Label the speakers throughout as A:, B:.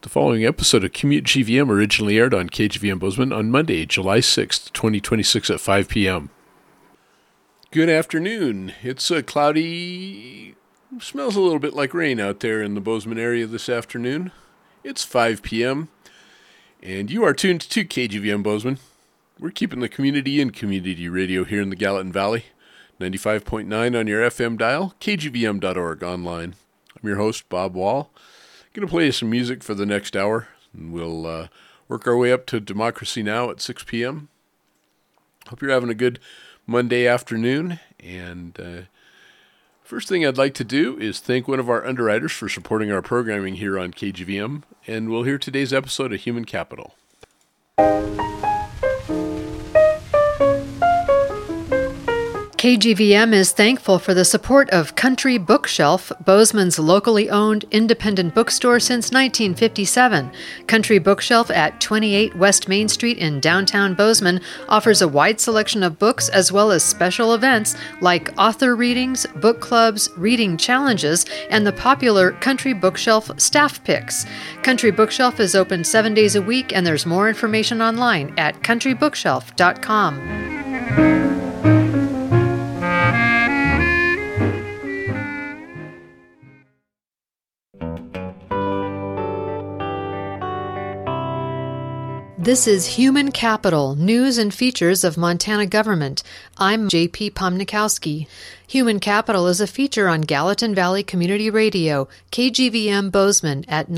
A: The following episode of Commute GVM originally aired on KGVM Bozeman on Monday, July 6th, 2026 at 5 p.m. Good afternoon. It's cloudy, smells a little bit like rain out there in the Bozeman area this afternoon. It's 5 p.m. and you are tuned to KGVM Bozeman. We're keeping the community in community radio here in the Gallatin Valley. 95.9 on your FM dial, kgvm.org online. I'm your host, Bob Wall. Going to play you some music for the next hour, and we'll work our way up to Democracy Now! At 6 p.m. Hope you're having a good Monday afternoon, and first thing I'd like to do is thank one of our underwriters for supporting our programming here on KGVM, and we'll hear today's episode of Human Capital.
B: KGVM is thankful for the support of Country Bookshelf, Bozeman's locally owned independent bookstore since 1957. Country Bookshelf at 28 West Main Street in downtown Bozeman offers a wide selection of books as well as special events like author readings, book clubs, reading challenges, and the popular Country Bookshelf staff picks. Country Bookshelf is open 7 days a week, and there's more information online at countrybookshelf.com. This is Human Capital, News and Features of Montana Government. I'm J.P. Pomnikowski. Human Capital is a feature on Gallatin Valley Community Radio, KGVM Bozeman at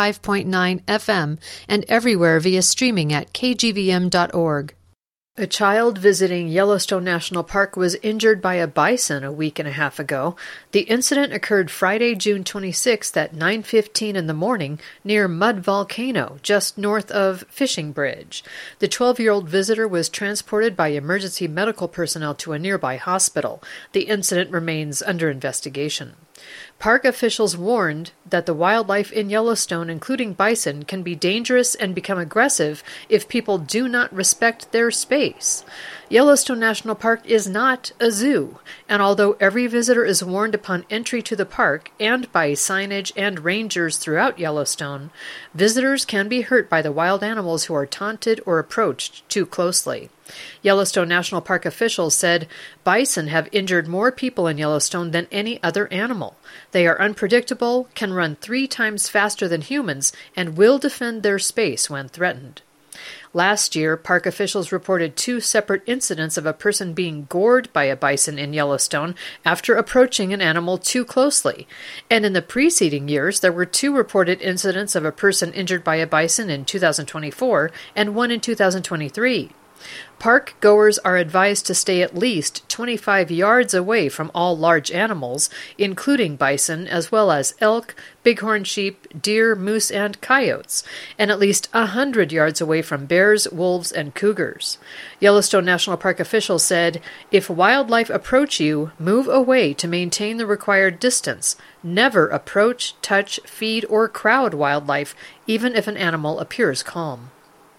B: 95.9 FM and everywhere via streaming at kgvm.org. A child visiting Yellowstone National Park was injured by a bison a week and a half ago. The incident occurred Friday, June 26th at 9:15 in the morning near Mud Volcano, just north of Fishing Bridge. The 12-year-old visitor was transported by emergency medical personnel to a nearby hospital. The incident remains under investigation. Park officials warned that the wildlife in Yellowstone, including bison, can be dangerous and become aggressive if people do not respect their space. Yellowstone National Park is not a zoo, and although every visitor is warned upon entry to the park and by signage and rangers throughout Yellowstone, visitors can be hurt by the wild animals who are taunted or approached too closely. Yellowstone National Park officials said bison have injured more people in Yellowstone than any other animal. They are unpredictable, can run 3 times faster than humans, and will defend their space when threatened. Last year, park officials reported 2 separate incidents of a person being gored by a bison in Yellowstone after approaching an animal too closely. And in the preceding years, there were 2 reported incidents of a person injured by a bison in 2024 and 1 in 2023. Park goers are advised to stay at least 25 yards away from all large animals, including bison, as well as elk, bighorn sheep, deer, moose, and coyotes, and at least 100 yards away from bears, wolves, and cougars. Yellowstone National Park officials said, if wildlife approach you, move away to maintain the required distance. Never approach, touch, feed, or crowd wildlife, even if an animal appears calm.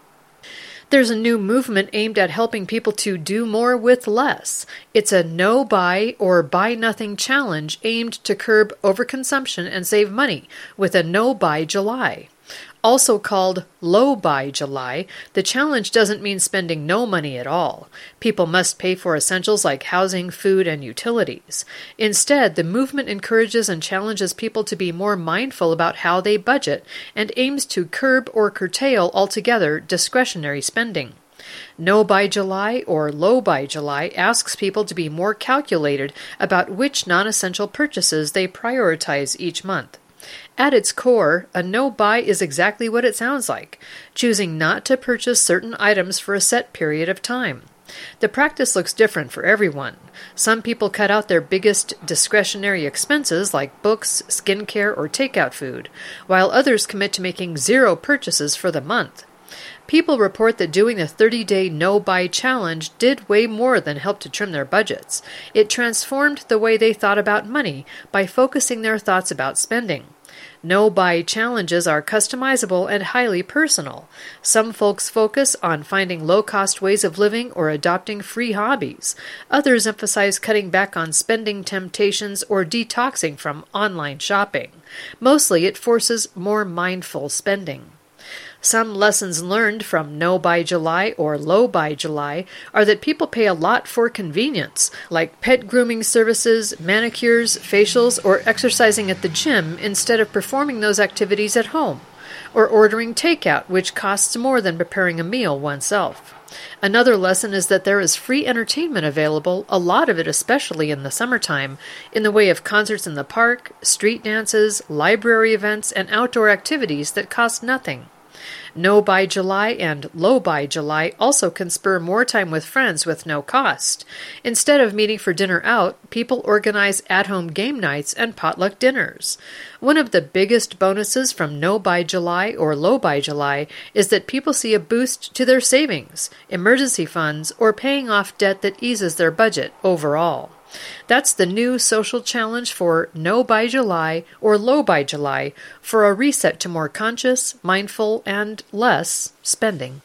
B: There's a new movement aimed at helping people to do more with less. It's a no-buy or buy-nothing challenge aimed to curb overconsumption and save money with a No-Buy July. Also called Low Buy July, the challenge doesn't mean spending no money at all. People must pay for essentials like housing, food, and utilities. Instead, the movement encourages and challenges people to be more mindful about how they budget and aims to curb or curtail altogether discretionary spending. No Buy July or Low Buy July asks people to be more calculated about which non-essential purchases they prioritize each month. At its core, a no-buy is exactly what it sounds like, choosing not to purchase certain items for a set period of time. The practice looks different for everyone. Some people cut out their biggest discretionary expenses like books, skincare, or takeout food, while others commit to making 0 purchases for the month. People report that doing the 30-day no-buy challenge did way more than help to trim their budgets. It transformed the way they thought about money by focusing their thoughts about spending. No-buy challenges are customizable and highly personal. Some folks focus on finding low-cost ways of living or adopting free hobbies. Others emphasize cutting back on spending temptations or detoxing from online shopping. Mostly it forces more mindful spending. Some lessons learned from No Buy July or Low Buy July are that people pay a lot for convenience, like pet grooming services, manicures, facials, or exercising at the gym instead of performing those activities at home, or ordering takeout, which costs more than preparing a meal oneself. Another lesson is that there is free entertainment available, a lot of it especially in the summertime, in the way of concerts in the park, street dances, library events, and outdoor activities that cost nothing. No Buy July and Low Buy July also can spur more time with friends with no cost. Instead of meeting for dinner out, people organize at-home game nights and potluck dinners. One of the biggest bonuses from No Buy July or Low Buy July is that people see a boost to their savings, emergency funds, or paying off debt that eases their budget overall. That's the new social challenge for No Buy July or Low Buy July for a reset to more conscious, mindful, and less spending.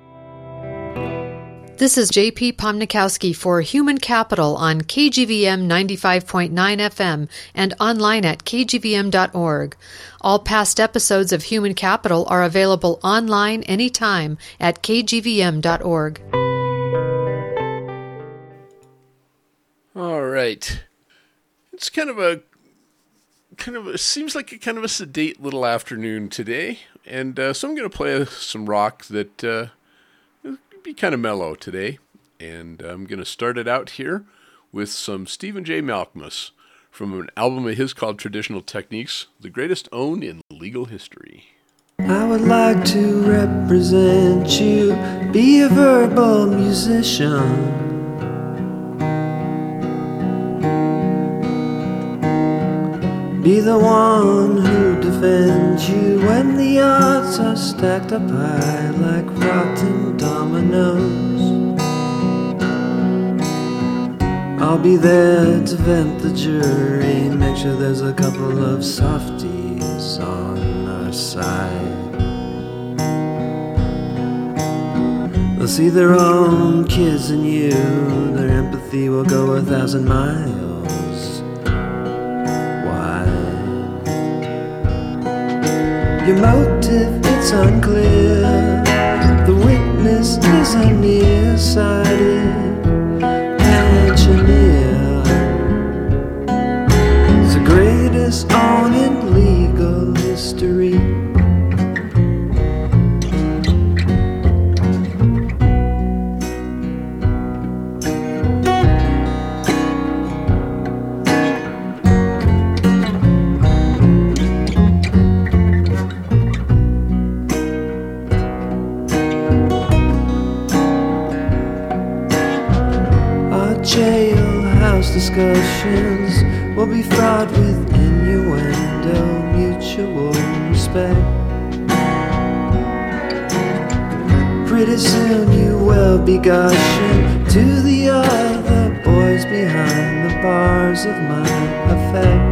B: This is J.P. Pomnikowski for Human Capital on KGVM 95.9 FM and online at kgvm.org. All past episodes of Human Capital are available online anytime at kgvm.org.
A: All right. It's seems like a sedate little afternoon today, and so I'm going to play some rock that will be kind of mellow today, and I'm going to start it out here with some Stephen J. Malkmus from an album of his called Traditional Techniques, the greatest owned in legal history.
C: I would like to represent you, be a verbal musician. Be the one who defends you when the odds are stacked up high like rotten dominoes. I'll be there to vent the jury, make sure there's a couple of softies on our side. They'll see their own kids in you, their empathy will go 1,000 miles. Your motive, it's unclear. The witness is a nearsighted engineer. It's the greatest on in legal history. Discussions will be fraught with innuendo, mutual respect. Pretty soon you will be gushing to the other boys behind the bars of my effect.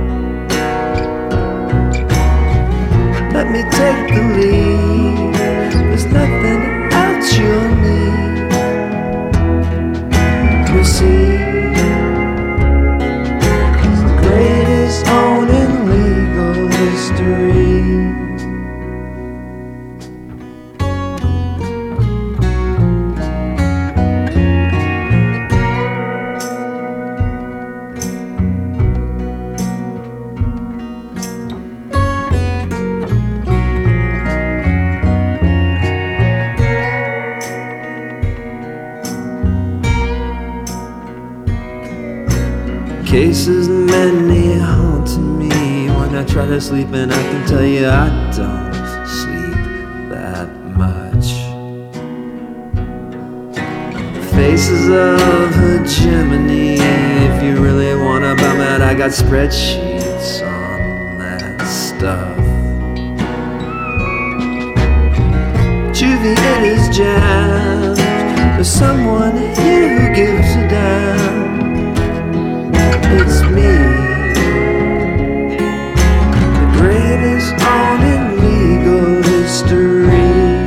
C: Let me take the lead, there's nothing else you'll need. Proceed. Own in legal history. Cases many haunting me when I try to sleep, and I can tell you I don't sleep that much. Faces of hegemony, if you really want about that, I got spreadsheets on that stuff. Juvie, it is jammed. There's someone here who gives a damn. It's me, the greatest goes on in legal history.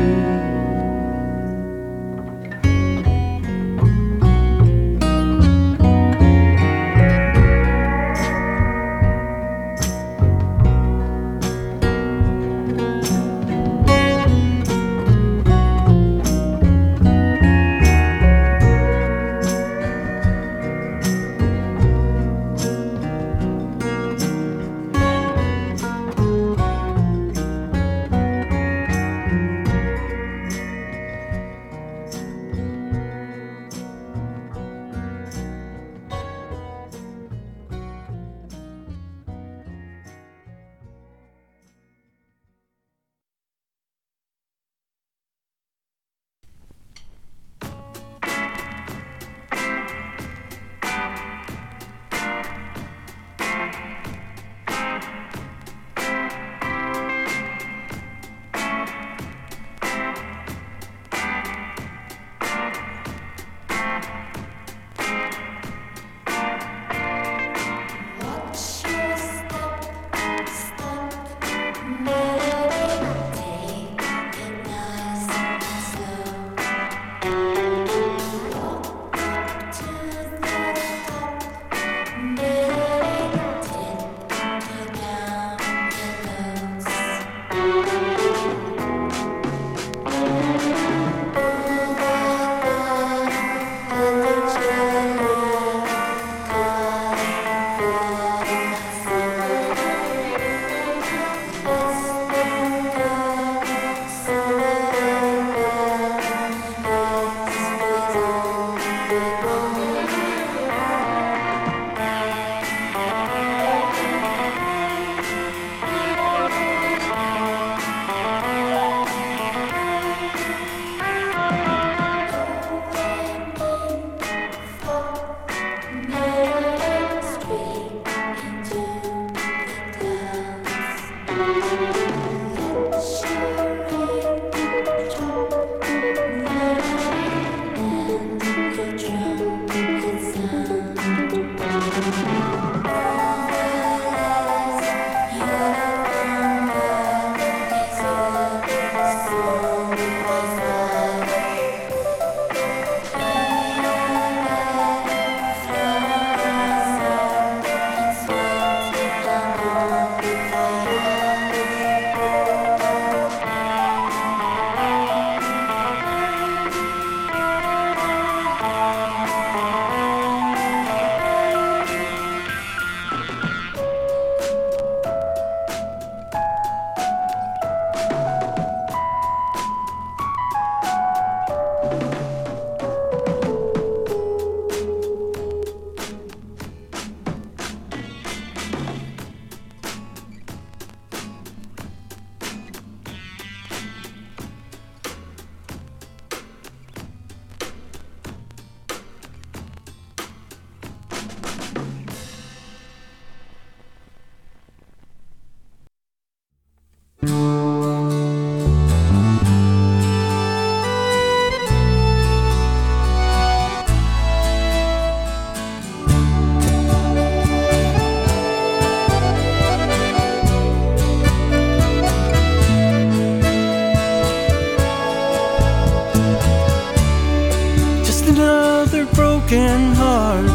D: broken heart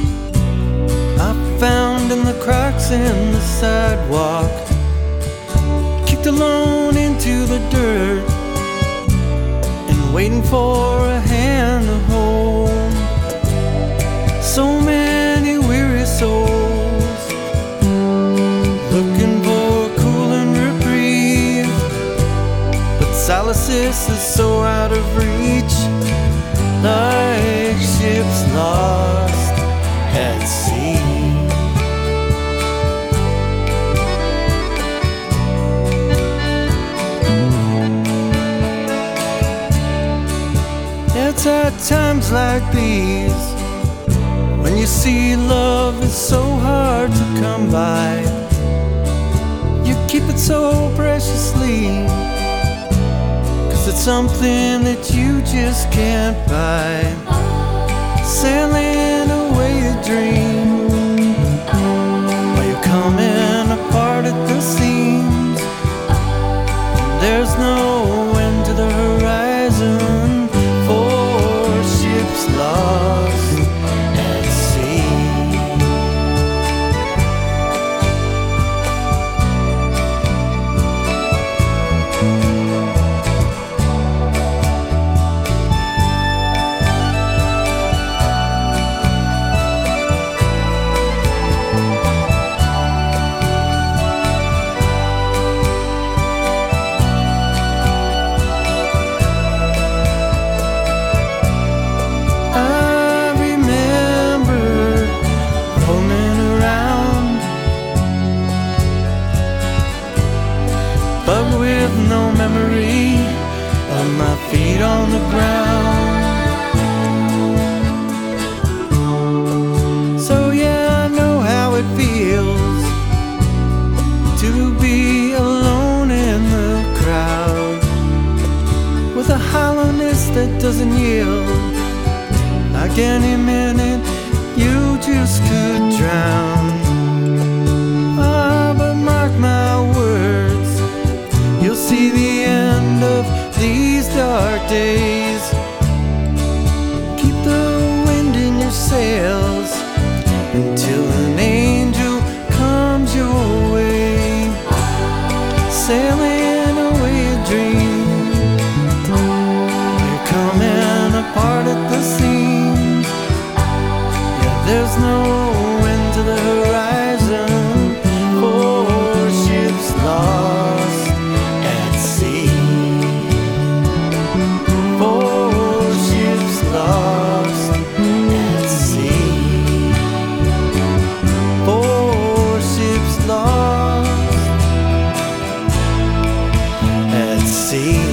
D: I found in the cracks in the sidewalk, kicked alone into the dirt and waiting for a hand to hold. So many weary souls looking for a cool and reprieve, but solace is so out of reach, like ships lost at sea. It's at times like these when you see love is so hard to come by. You keep it so preciously, 'cause it's something that you just can't buy. Sailing away a dream while you're coming apart at the seams, there's no end to the horizon for ships lost at sea. No memory of my feet on the ground. So yeah, I know how it feels to be alone in the crowd, with a hollowness that doesn't yield. Like any minute you just could drown. Ah, but mark my words, you'll see the end of these dark days. Keep the wind in your sails until an angel comes your way, sailing away a dream. You're coming apart at the seams. Yeah, there's no end to the horizon for ships lost at sea. For ships lost at sea. For ships lost at sea.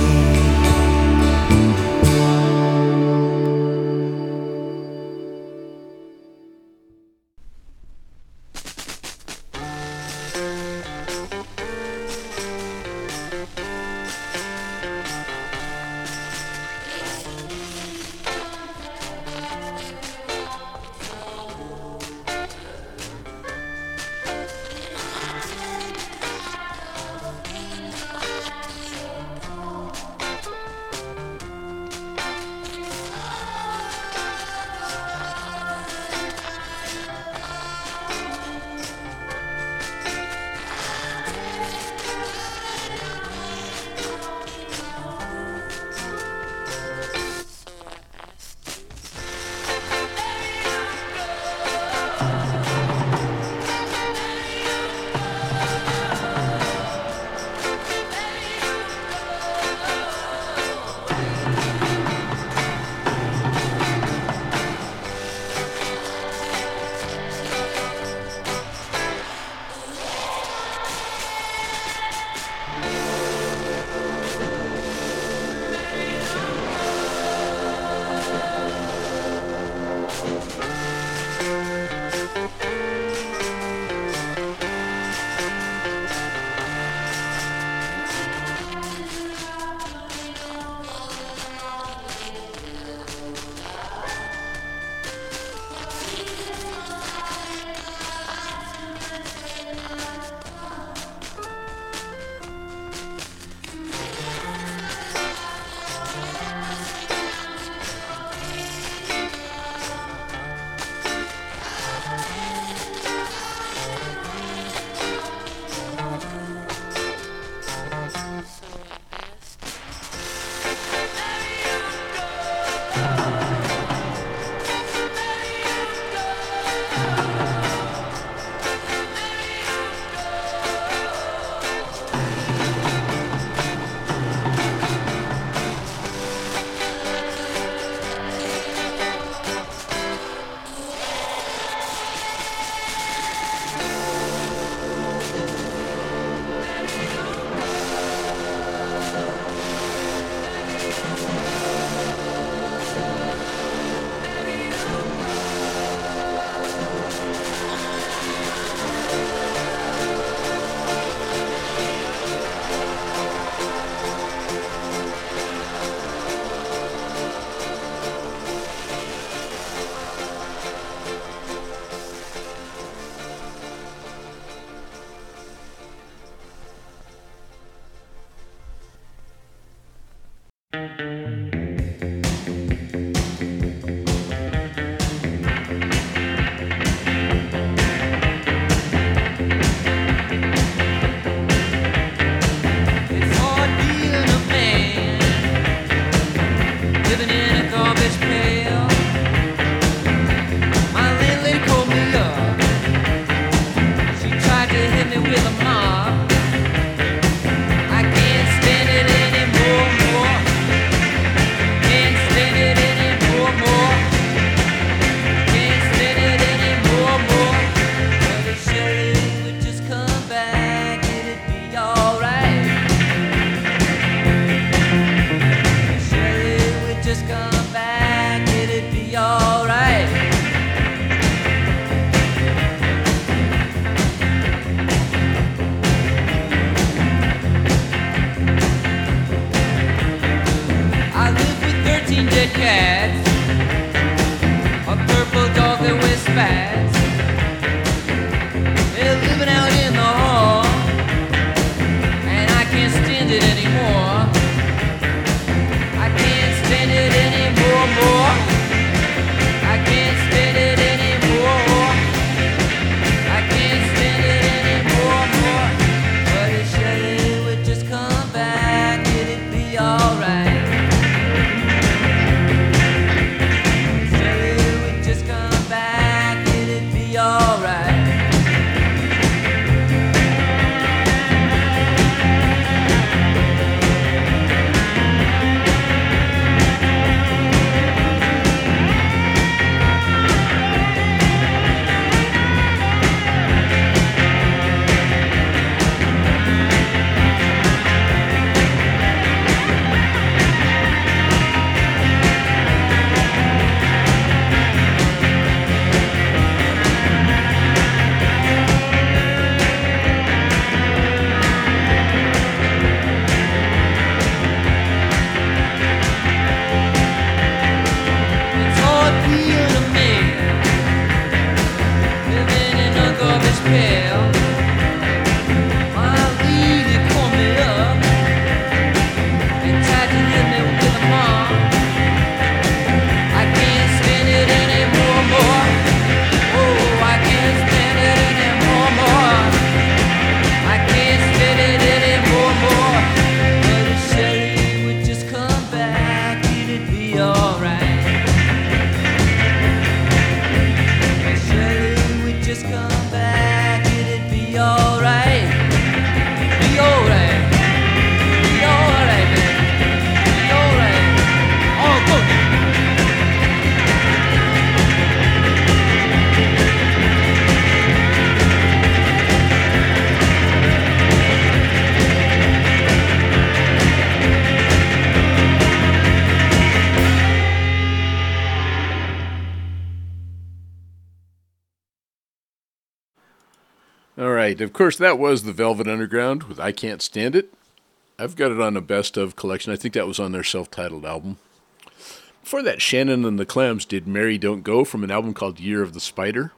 A: Of course, that was the Velvet Underground with I Can't Stand It. I've got it on a best of collection. I think that was on their self-titled album. Before that, Shannon and the Clams did Mary Don't Go from an album called Year of the Spider.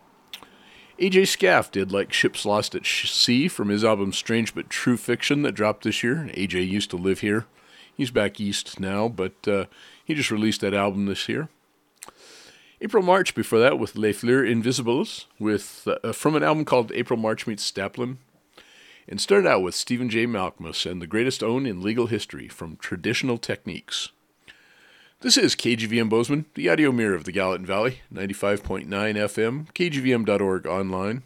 A: AJ Scaff did Like Ships Lost at Sea from his album Strange But True Fiction that dropped this year. AJ used to live here. He's back east now, but he just released that album this year. April March before that with Les Fleurs Invisibles with from an album called April March Meets Staplin. And started out with Stephen J. Malkmus and The Greatest Own in Legal History from Traditional Techniques. This is KGVM Bozeman, the audio mirror of the Gallatin Valley, 95.9 FM, kgvm.org online.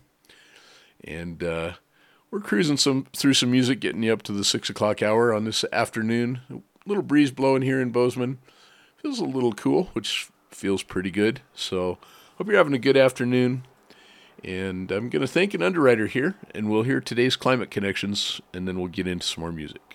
A: And we're cruising through some music, getting you up to the 6 o'clock hour on this afternoon. A little breeze blowing here in Bozeman. Feels a little cool, which feels pretty good. So hope you're having a good afternoon. And I'm going to thank an underwriter here, and we'll hear today's Climate Connections, and then we'll get into some more music.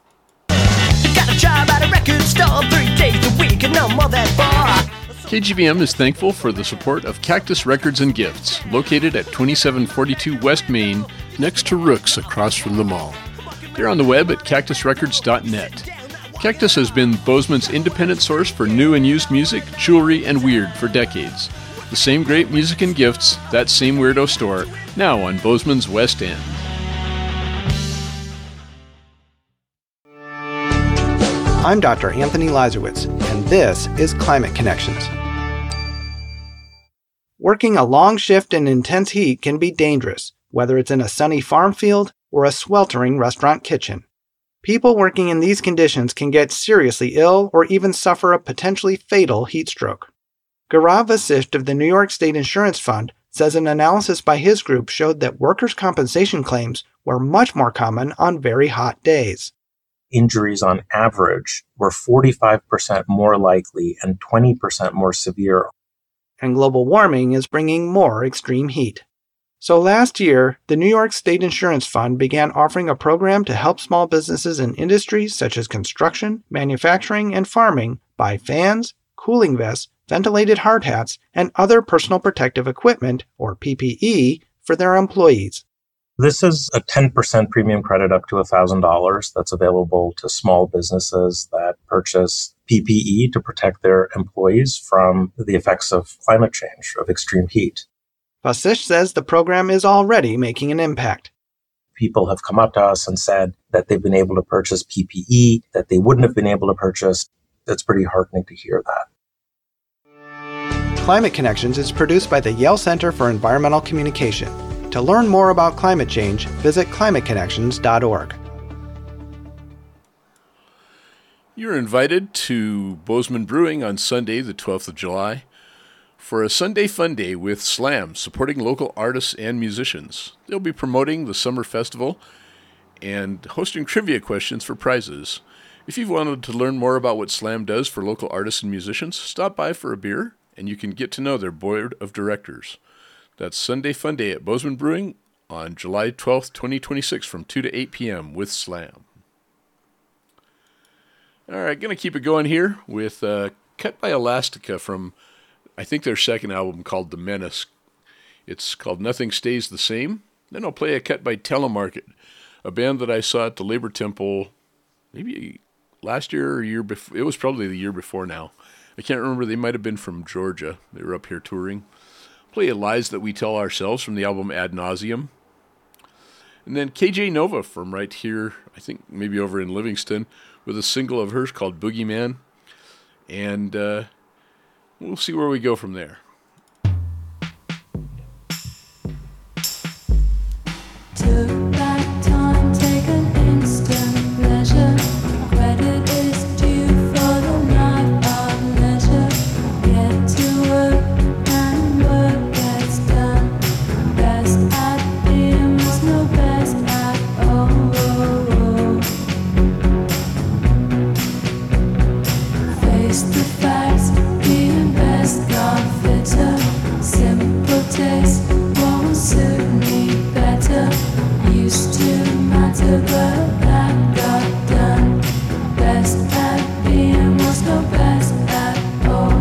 E: Got a job at a record store 3 days a week and no more than 4.
A: KGVM is thankful for the support of Cactus Records and Gifts, located at 2742 West Main, next to Rook's across from the mall. They're on the web at cactusrecords.net. Cactus has been Bozeman's independent source for new and used music, jewelry, and weird for decades. The same great music and gifts, that same weirdo store, now on Bozeman's West End.
F: I'm Dr. Anthony Lazarowitz, and this is Climate Connections. Working a long shift in intense heat can be dangerous, whether it's in a sunny farm field or a sweltering restaurant kitchen. People working in these conditions can get seriously ill or even suffer a potentially fatal heat stroke. Gaurav Vasisht of the New York State Insurance Fund says an analysis by his group showed that workers' compensation claims were much more common on very hot days.
G: Injuries on average were 45% more likely and 20% more severe.
F: And global warming is bringing more extreme heat. So last year, the New York State Insurance Fund began offering a program to help small businesses in industries such as construction, manufacturing, and farming buy fans, cooling vests, ventilated hard hats, and other personal protective equipment, or PPE, for their employees.
G: This is a 10% premium credit up to $1,000 that's available to small businesses that purchase PPE to protect their employees from the effects of climate change, of extreme heat.
F: Vasisht says the program is already making an impact.
G: People have come up to us and said that they've been able to purchase PPE that they wouldn't have been able to purchase. It's pretty heartening to hear that.
F: Climate Connections is produced by the Yale Center for Environmental Communication. To learn more about climate change, visit climateconnections.org.
A: You're invited to Bozeman Brewing on Sunday, the 12th of July, for a Sunday Fun Day with Slam, supporting local artists and musicians. They'll be promoting the summer festival and hosting trivia questions for prizes. If you've wanted to learn more about what Slam does for local artists and musicians, stop by for a beer and you can get to know their board of directors. That's Sunday Fun Day at Bozeman Brewing on July 12th, 2026 from 2 to 8 p.m. with Slam. All right, going to keep it going here with Cut by Elastica from, I think, their second album called The Menace. It's called Nothing Stays the Same. Then I'll play a cut by Telemarket, a band that I saw at the Labor Temple maybe last year or year before. It was probably the year before now. I can't remember. They might have been from Georgia. They were up here touring. Play Lies That We Tell Ourselves from the album Ad Nauseum. And then KJ Nova from right here, I think maybe over in Livingston, with a single of hers called Boogeyman. And we'll see where we go from there.
H: Took back time, take an instant pleasure. Credit is due for the night of leisure. Get to work and work gets done. Best at being was no best at all. Face the facts, being best got fitter. Simple taste won't suit me better. Used to matter, but that got done. Best at being was no best at all.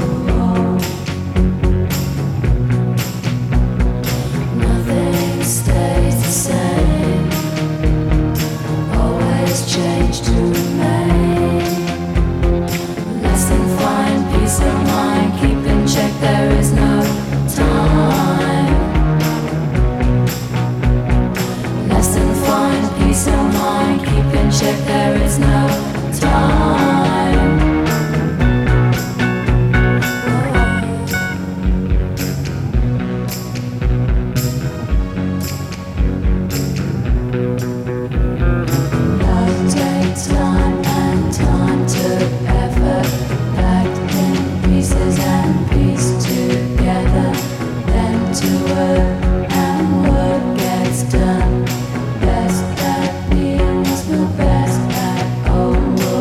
H: Nothing stays the same. Always change to remain. Less than fine peace of mind. Keep in check, there is no time. Less than fine peace of mind. Keep in check, there is no time. Love takes time and time took effort. Packed in pieces and pieced together. Then to work and work gets done. Best at being was the best at all.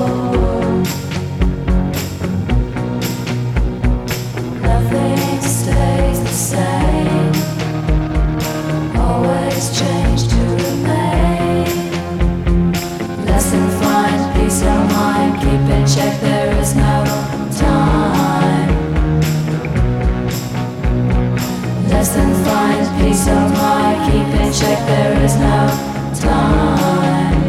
H: Nothing stays the same. Always change to remain. Less than fine peace of mind. Keep in check, there is no time. Less than fine peace of mind. Keep in check, there is no time.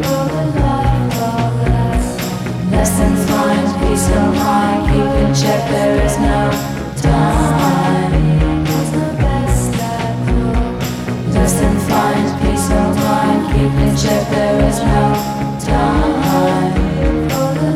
H: Less than fine peace of mind. Keep in check, there is no time. Less than fine peace of mind. Keep in check, there is no time.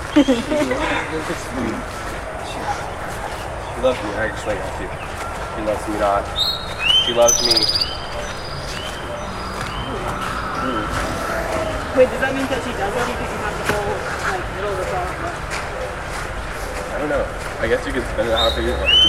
I: She loves me. I explain that to you. She loves me not. She loves me.
J: Wait, does that mean that she does love you because you have the whole like middle of the song?
I: I don't know. I guess you could spend it however you want.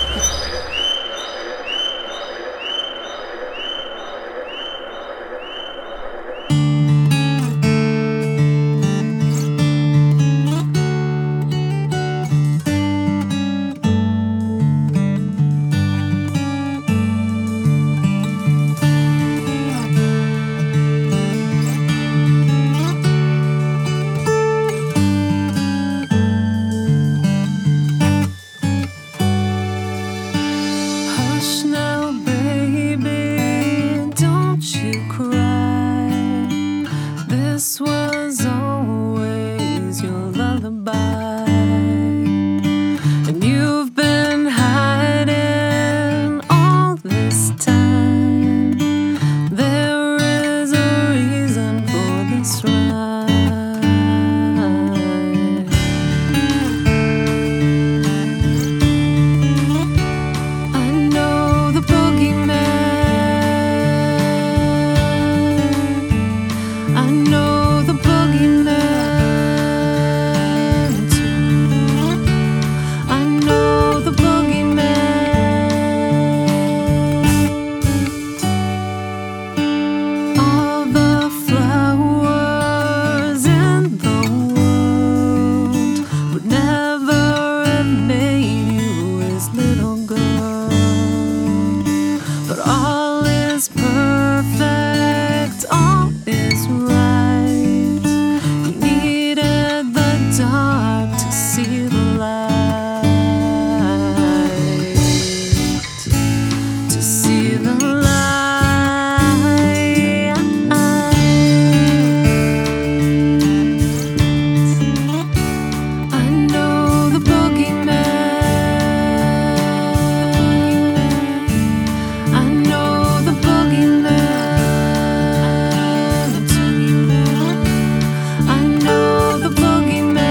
H: Hush now, baby, don't you cry. This was always your lullaby, and you've been hiding all this time. There is a reason for this rhyme. I know the boogeyman. I know the boogeyman too. I know the boogeyman. All the flowers in the world would never have made you his little girl. But all is perfect, all is right. You needed the dark to see the light, to see the light. I know the boogeyman. I know the boogeyman too. I know the boogeyman.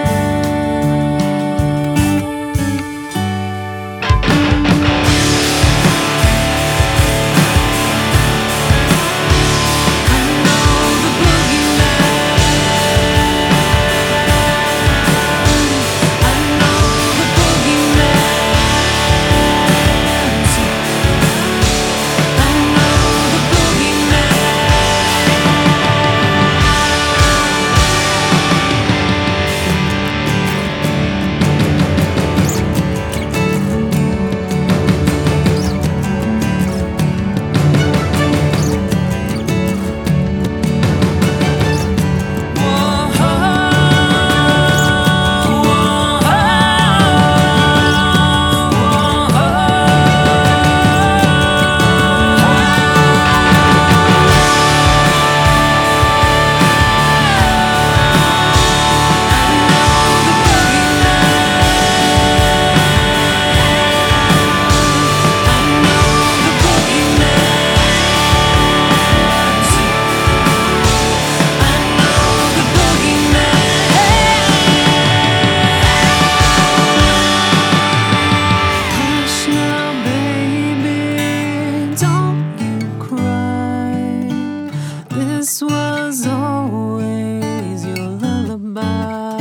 H: Hush now, baby, don't you cry. This was always your lullaby.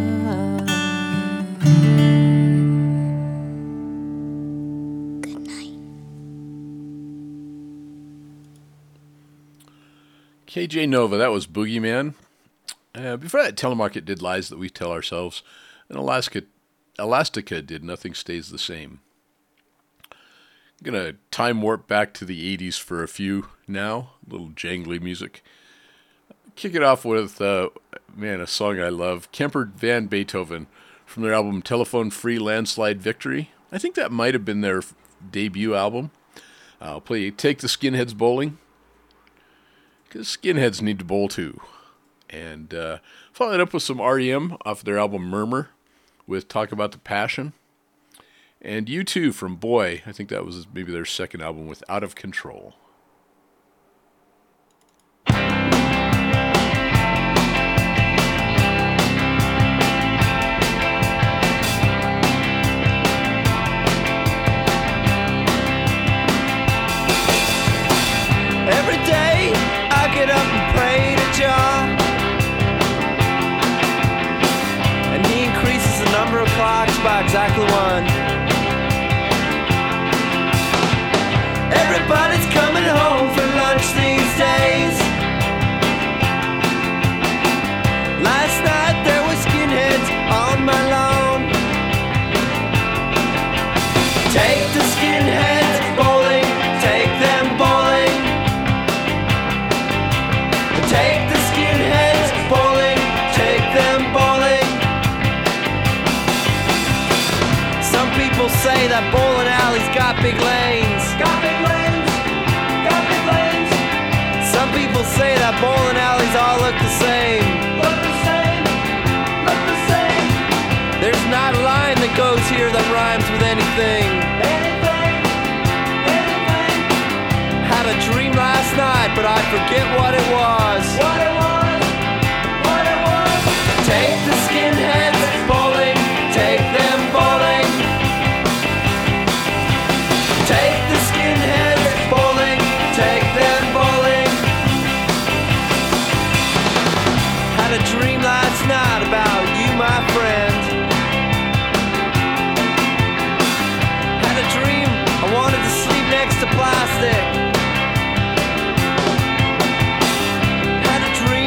H: Good night.
A: KJ Nova, that was Boogeyman. Before that, Telemarket did Lies That We Tell Ourselves, and Elastica did Nothing Stays the Same. I'm going to time warp back to the 80s for a few now, a little jangly music. Kick it off with, a song I love, Kemper Van Beethoven, from their album Telephone Free Landslide Victory. I think that might have been their debut album. I'll play Take the Skinheads Bowling, because skinheads need to bowl too. And follow it up with some REM off their album Murmur with Talk About the Passion. And U2 from Boy, I think that was maybe their second album with Out of Control.
D: exactly one. Everybody's coming home for lunch these days. Last night there were skinheads on my lawn. Take the skinheads bowling, take them bowling. Take the skinheads bowling, take them bowling. Some people say that bowling alleys got big lanes. Got big lanes, got big lanes. Some people say that bowling alleys all look the same. Look the same, look the same. There's not a line that goes here that rhymes with anything. Anything, anything. Had a dream last night, but I forget what it was. What it was, what it was. Take the skinheads bowling, take them bowling. Take the skinheads bowling, take them bowling. Had a dream last night about you, my friend. Had a dream I wanted to sleep next to plastic. Had a dream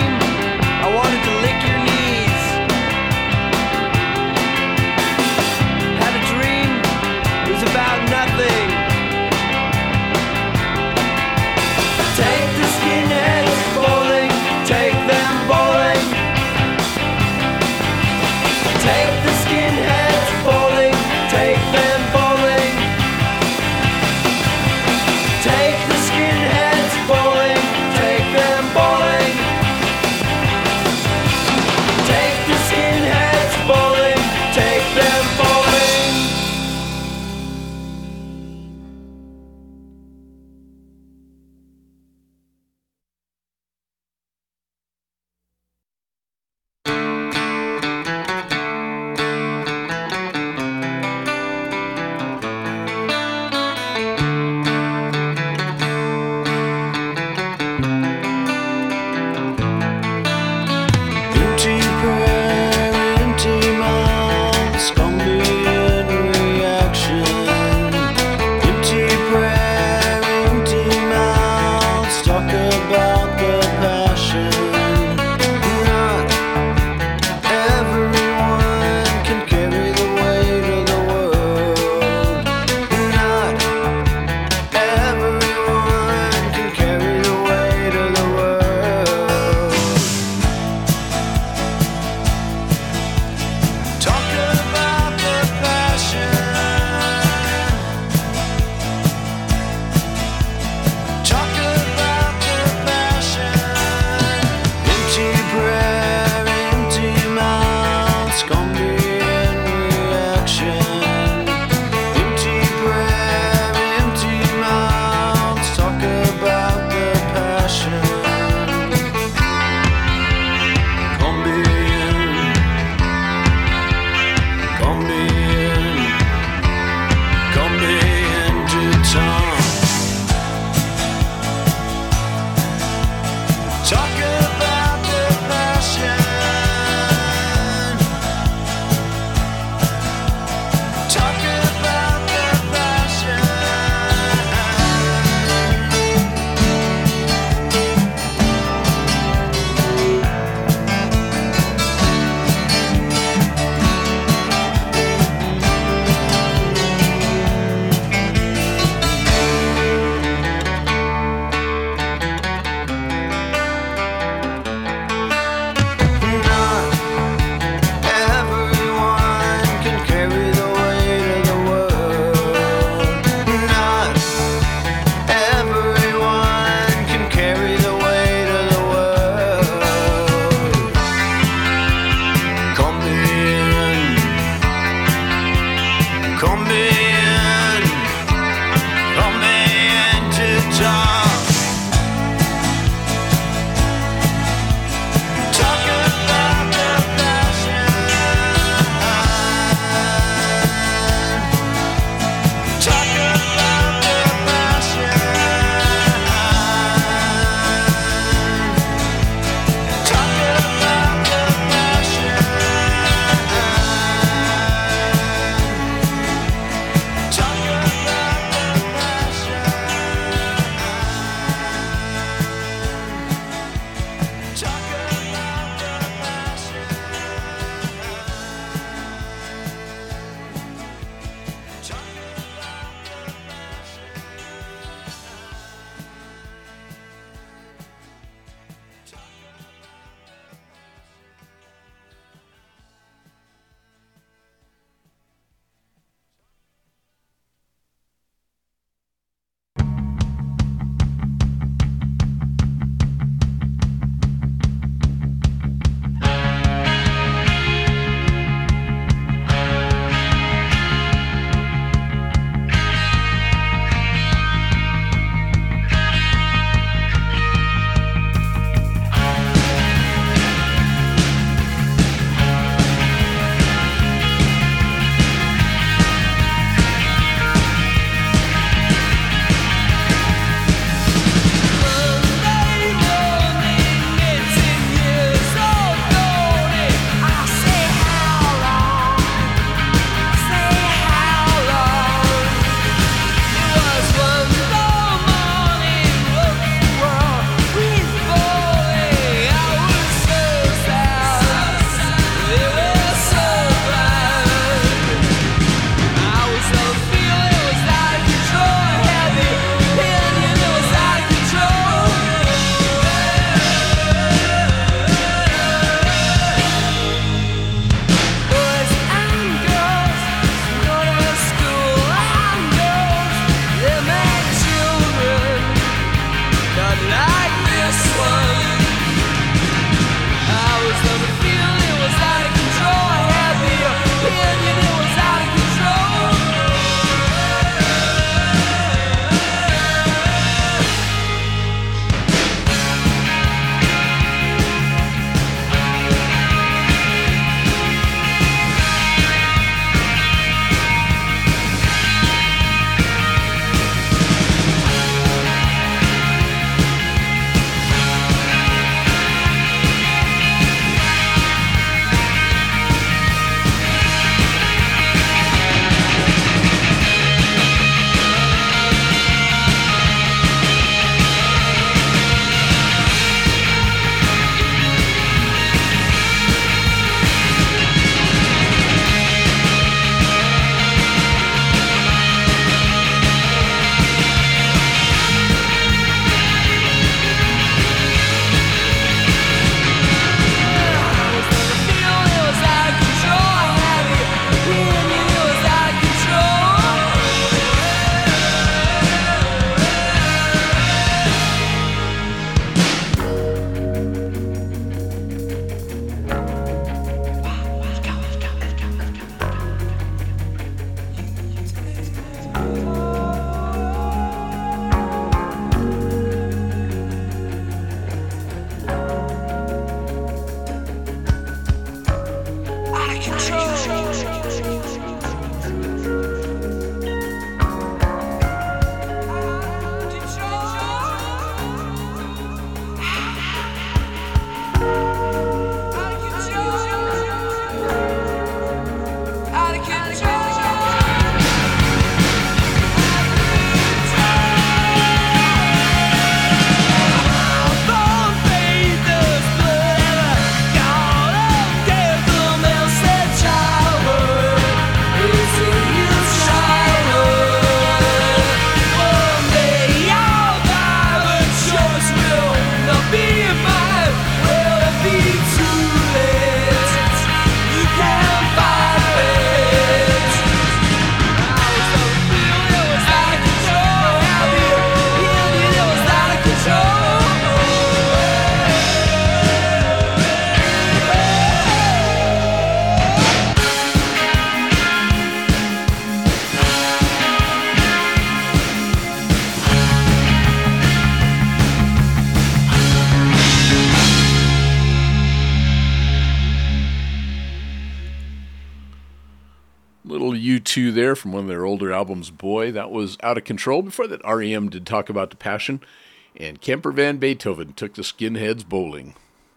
A: Little U2 there from one of their older albums, Boy. That was Out of Control. Before that, REM did Talk About the Passion. And Kemper Van Beethoven took the Skinheads bowling.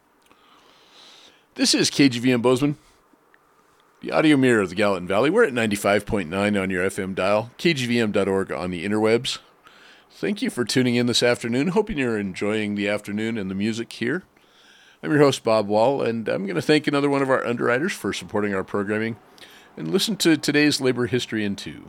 A: This is KGVM Bozeman, the audio mirror of the Gallatin Valley. We're at 95.9 on your FM dial, kgvm.org on the interwebs. Thank you for tuning in this afternoon. Hoping you're enjoying the afternoon and the music here. I'm your host, Bob Wall, and I'm going to thank another one of our underwriters for supporting our programming. And listen to today's Labor History in 2.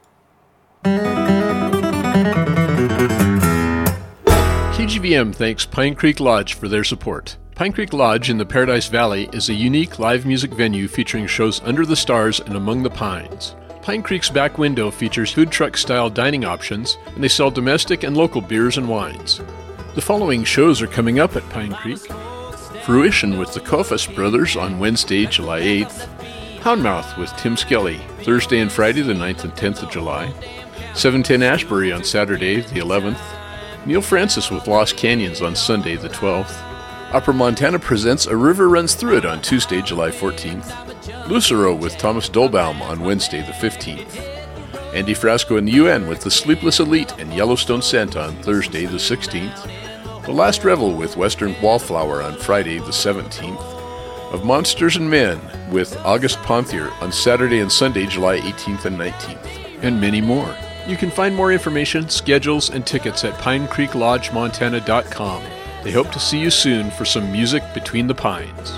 A: KGVM thanks Pine Creek Lodge for their support. Pine Creek Lodge in the Paradise Valley is a unique live music venue featuring shows under the stars and among the pines. Pine Creek's back window features food truck-style dining options, and they sell domestic and local beers and wines. The following shows are coming up at Pine Creek. Fruition with the Kofas Brothers on Wednesday, July 8th. Houndmouth with Tim Skelly, Thursday and Friday, the 9th and 10th of July. 710 Ashbury on Saturday, the 11th. Neil Francis with Lost Canyons on Sunday, the 12th. Upper Montana presents A River Runs Through It on Tuesday, July 14th. Lucero with Thomas Dolbaum on Wednesday, the 15th. Andy Frasco and the UN with The Sleepless Elite and Yellowstone Santa on Thursday, the 16th. The Last Revel with Western Wallflower on Friday, the 17th. Of Monsters and Men with August Ponthier on Saturday and Sunday, July 18th and 19th. And many more. You can find more information, schedules, and tickets at PineCreekLodgeMontana.com. They hope to see you soon for some music between the pines.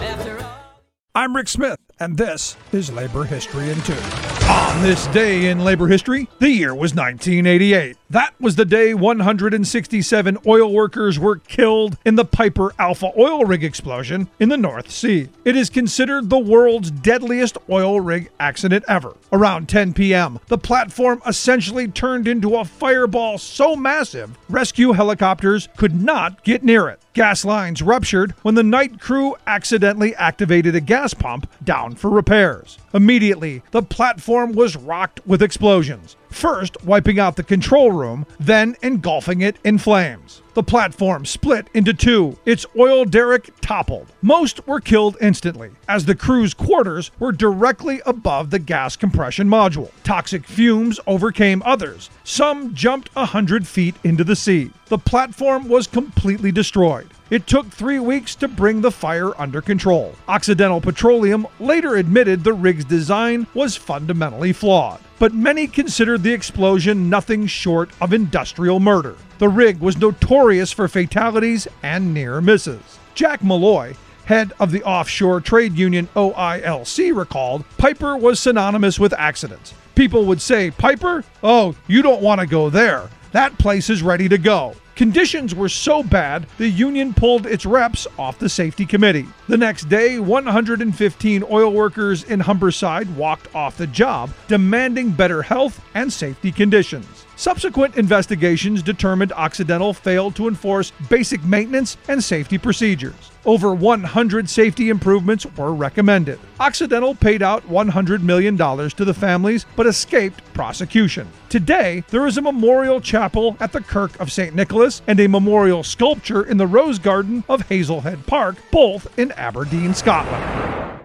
K: I'm Rick Smith, and this is Labor History in 2. On this day in labor history, the year was 1988. That was the day 167 oil workers were killed in the Piper Alpha oil rig explosion in the North Sea. It is considered the world's deadliest oil rig accident ever. Around 10 p.m., the platform essentially turned into a fireball so massive, rescue helicopters could not get near it. Gas lines ruptured when the night crew accidentally activated a gas pump down for repairs. Immediately, the platform was rocked with explosions, first wiping out the control room, then engulfing it in flames. The platform split into two. Its oil derrick toppled. Most were killed instantly, as the crew's quarters were directly above the gas compression module. Toxic fumes overcame others. Some jumped 100 feet into the sea. The platform was completely destroyed. It took 3 weeks to bring the fire under control. Occidental Petroleum later admitted the rig's design was fundamentally flawed, but many considered the explosion nothing short of industrial murder. The rig was notorious for fatalities and near misses. Jack Malloy, head of the offshore trade union OILC, recalled, Piper was synonymous with accidents. People would say, Piper? Oh, you don't want to go there. That place is ready to go. Conditions were so bad, the union pulled its reps off the safety committee. The next day, 115 oil workers in Humberside walked off the job, demanding better health and safety conditions. Subsequent investigations determined Occidental failed to enforce basic maintenance and safety procedures. Over 100 safety improvements were recommended. Occidental paid out $100 million to the families, but escaped prosecution. Today, there is a memorial chapel at the Kirk of St. Nicholas and a memorial sculpture in the Rose Garden of Hazelhead Park, both in Aberdeen, Scotland.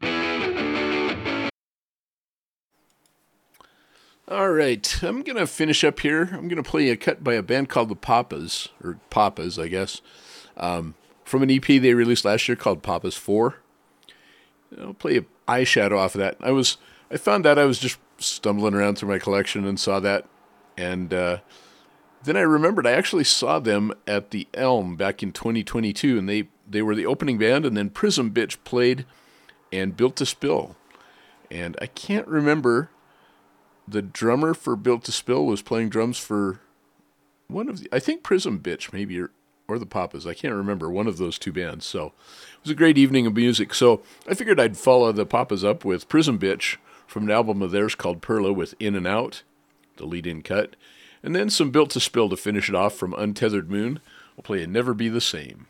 A: All right, I'm going to finish up here. I'm going to play a cut by a band called the Papas, or Papas, I guess, from an EP they released last year called Papas 4. I'll play an Eyeshadow off of that. I found that I was just stumbling around through my collection and saw that, and then I remembered I actually saw them at the Elm back in 2022, and they were the opening band, and then Prism Bitch played and Built to Spill. And I can't remember, the drummer for Built to Spill was playing drums for one of the, I think Prism Bitch maybe, or the Papas. I can't remember, one of those two bands. So it was a great evening of music. So I figured I'd follow the Papas up with Prism Bitch from an album of theirs called Perla with In and Out, the lead-in cut. And then some Built to Spill to finish it off from Untethered Moon. I'll play Never Be the Same.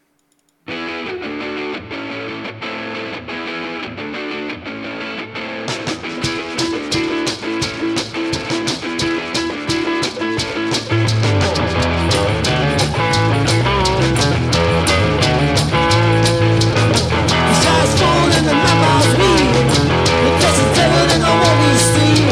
L: The sky's falling and my mouth's weak. The pressure's heaven and I want to see.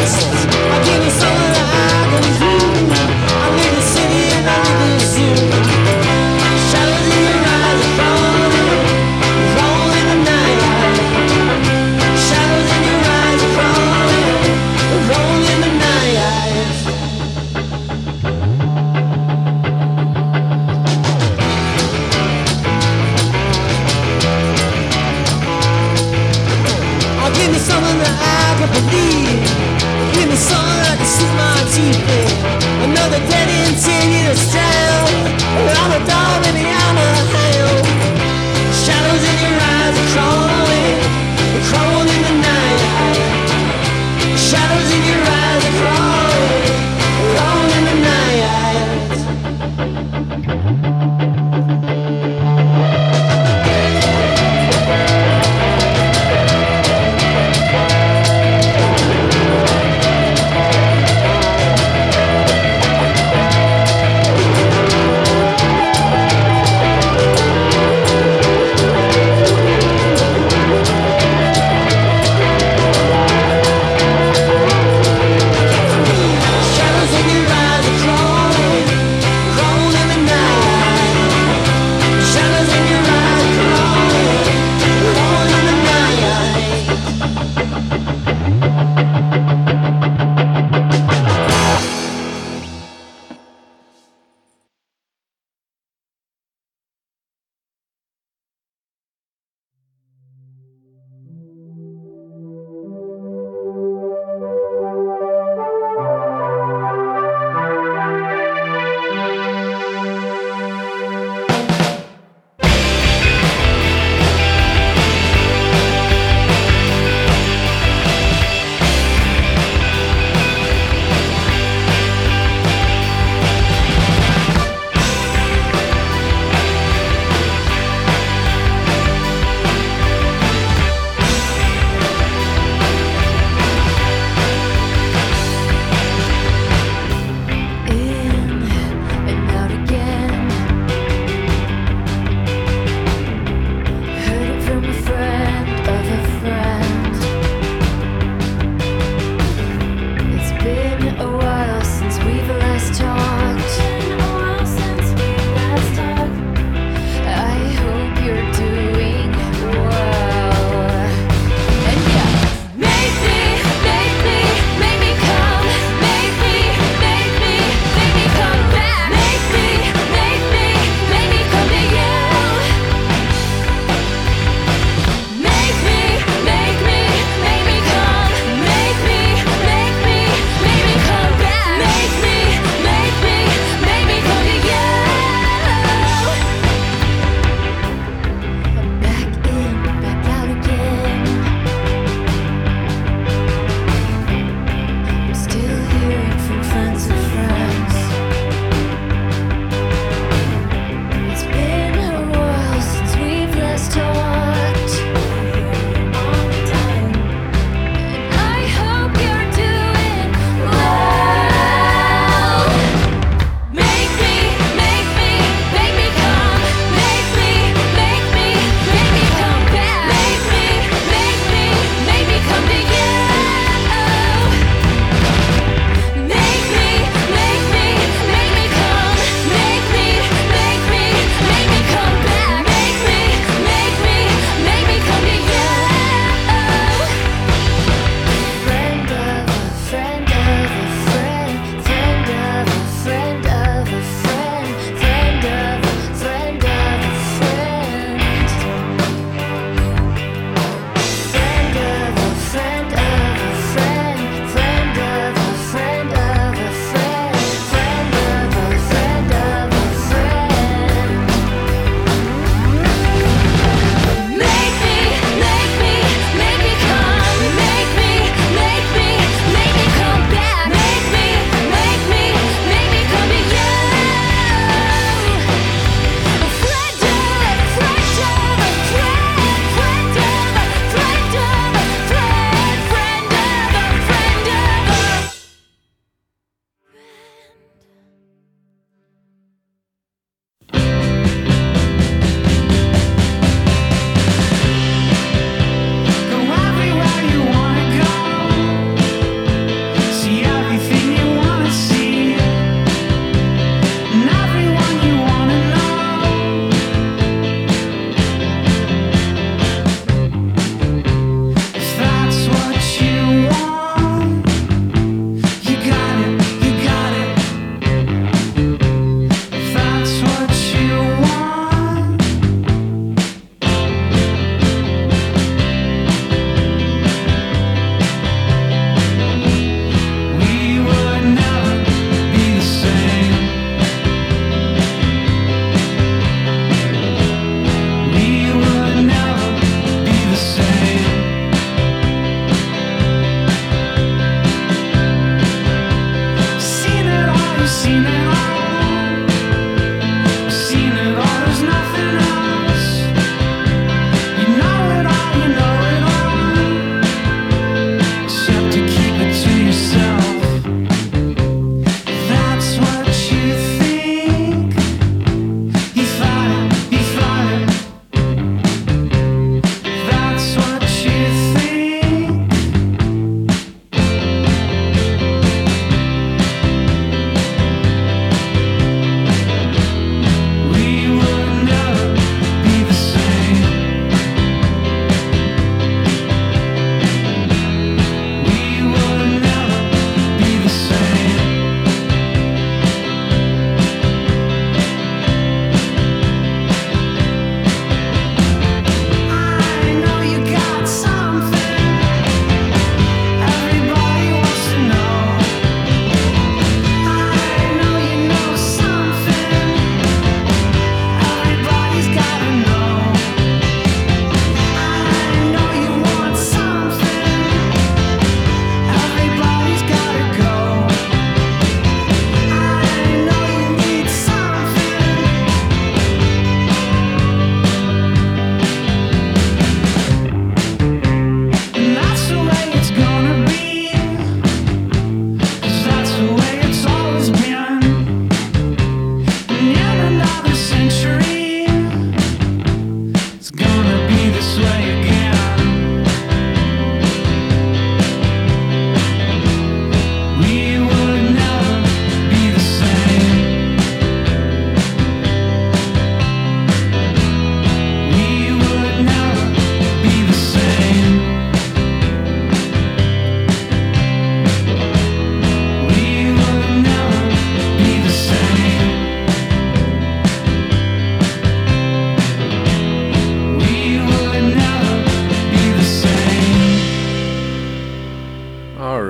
L: Give me something that I can believe. Give me something I can sink my teeth in. Another dead end 10 years down. I'm a dog in the hammer hound. Shadows in your eyes are crawling in the night. Shadows in your eyes are crawling in the night.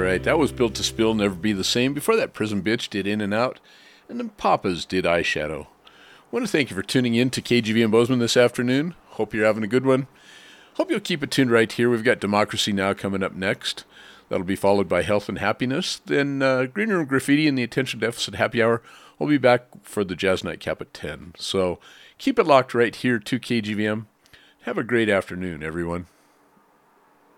A: right. That was Built to Spill, Never Be the Same. Before that, Prison Bitch did In and Out. And then Papas did Eyeshadow. I want to thank you for tuning in to KGVM Bozeman this afternoon. Hope you're having a good one. Hope you'll keep it tuned right here. We've got Democracy Now! Coming up next. That'll be followed by Health and Happiness. Then Green Room Graffiti and the Attention Deficit Happy Hour. We'll be back for the Jazz Nightcap at 10. So keep it locked right here to KGVM. Have a great afternoon, everyone.